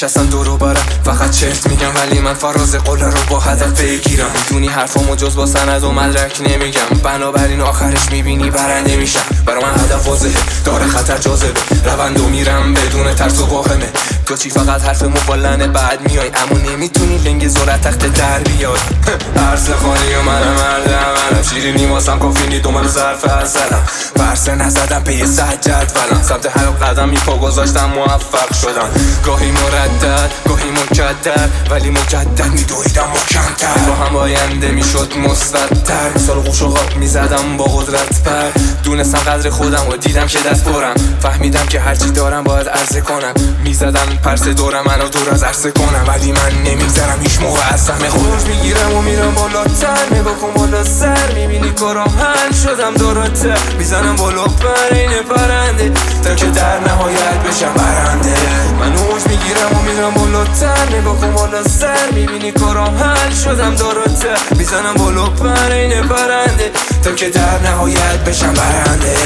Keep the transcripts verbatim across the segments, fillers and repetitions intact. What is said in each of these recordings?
نشستن دورو برم فقط چرت میگم، ولی من فراز قله رو با هدف بگیرم. میدونی حرفامو جز با سند و مدرک نمیگم، بنابراین آخرش میبینی برنده میشم. برا من هدف واضحه، داره خطر جاذبه، روندو میرم بدون ترس و واهمه. تو چی فقط حرف مفالنه بعد میای، اما نمیتونی لنگ زورت تخت در بیاد. عرض خانی و منم مردم، منم شیرینی واسم کافی نی دومن ظرف ازلم. برسه نزدم پی صد جدولم، سمت هر قدمی پا گذاشتم موفق شدم. گاهی مردد گاهی مکدر، ولی مجدد میدویدم محکم‌تر. با هم آینده میشد مثبت‌تر، مثال قوش و غاب میزدم با قدرت پر. دونستم قدر خودم و دیدم که دست پرم، فهمیدم که هرچی دارم باید عرضه کنم. میزدم پرس دورم منو دور از عرصه کنم، ولی من نمیگذرم هیچ موقع از سهم خروج. میگیرم و میرم بالاتر، نگاه کن بالا سر، میبینی کارم حل شدم دورته. میزنم بالا پر این پرنده تا که در نهایت بشم برنده. من اوج میگیرم و میرم بالاتر، نگاه کن بالا سر، میبینی کارم حل شدم دورته. میزنم بالا پر این پرنده تا که در نهایت بشم برنده.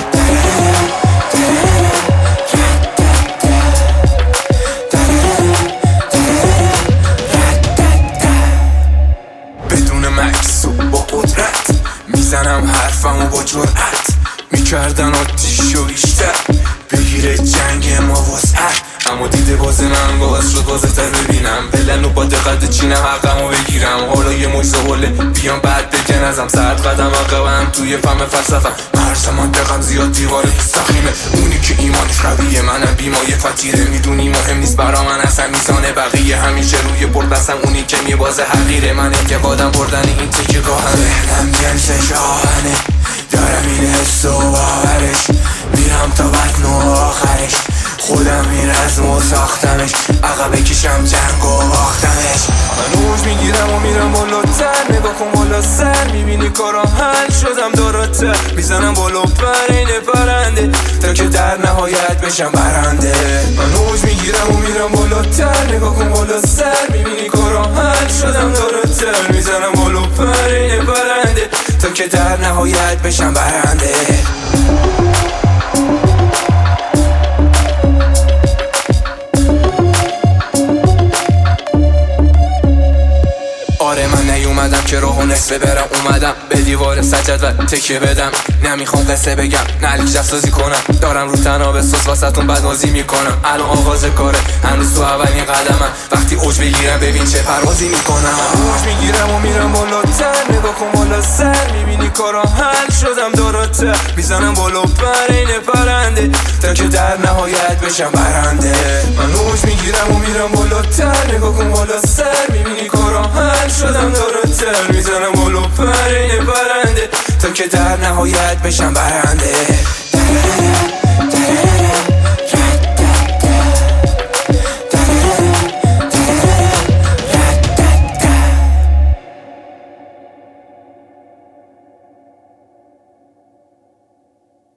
میزنم حرفمو با جرأت، میکردن آتیش و بیشتر بگیره جنگ ما وسعت. اما دیده باز من باز شد بازه تر ببینم، بلن و با دقت چینم حقمو بگیرم. حالا یه مجزه حله بیام بعد بگن ازم، سرد قدم عقبم توی فهم فلسفم. مرز منطقم زیاد دیوار مستقیمه، اونی که ایمانش قویه منم بیمایه فتیره. میدونی مهم نیست برا من اصلا میزانه بقیه، همیشه روی برد بستم اونی که میبازه حقیره. من انتقادم بردن این تکه گاهمه، ذهنم جنسش آهنه، دارم این حس و باورش. میرم تا بطن و آخرش، خودم این رزم و ساختمش، عقب کشم جنگ و باختمش. من اوج میگیرم و میرم بالاتر، نگاه کن بالا سر، میبینی کارم حل شدم دورته. میزنم بالا پر این پرنده تا که در نهایت بشم برنده. من اوج میگیرم و میرم بالاتر، نگاه کن بالا سر، میبینی کارم حل شدم دورته. میزنم بالا پر این پرنده تا که در نهایت بشم برنده. آره من نیومدم که راهو نصفه برم، اومدم به دیوار سجد و تکیه بدم. نمیخوام قصه بگم نه لیک جفسازی کنم، دارم رو تنها به سوس واسهتون بدمازی میکنم. الان آغاز کاره هنوز تو اولین قدمم، وقتی اوج بگیرم ببین چه پروازی میکنم. اوج میگیرم و میرم بالاتر، نگاه کن بالا سر، میبینی کارم حل شدم دورته. میزنم بالا پر این پرنده تا که در نهایت بشم برنده. من اوج میگیرم و میرم بالاتر، نگاه کن بالا سر، میبینی کارم حل شدم دورته. میزنم بالا پر این پرنده تا که در نهایت بشم برنده.